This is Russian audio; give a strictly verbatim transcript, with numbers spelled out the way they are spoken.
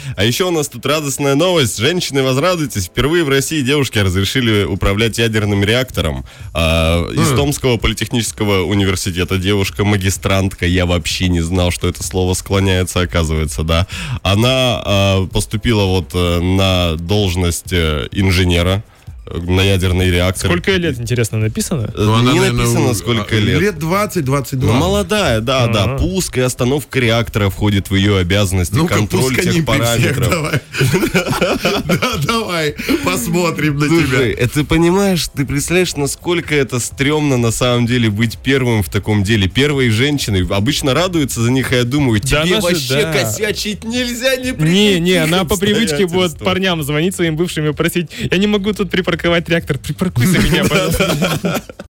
А еще у нас тут радостная новость. Женщины, возрадуйтесь. Впервые в России девушки разрешили управлять ядерным реактором. А, из mm. Томского политехнического университета девушка-магистрантка, я вообще не знал, что это слово склоняется, оказывается, да. Она а, поступила вот а, на должность а, инженера на ядерный реактор. Сколько ей лет, интересно, написано? Ну, не она, написано, наверное, сколько лет. Лет двадцать-двадцать два. Ну, молодая, да, А-а-а. да. Пуск и остановка реактора входит в ее обязанности. Ну-ка, контроль тех параметров. Давай. Да, давай, посмотрим на тебя. Слушай, ты понимаешь, ты представляешь, насколько это стрёмно на самом деле быть первым в таком деле. Первой женщиной. Обычно радуются за них, а я думаю, тебе вообще косячить нельзя, не прикрепить. Не, не, она по привычке будет парням звонить своим бывшим и просить: я не могу тут припарковать реактор, припаркуй за меня, пожалуйста.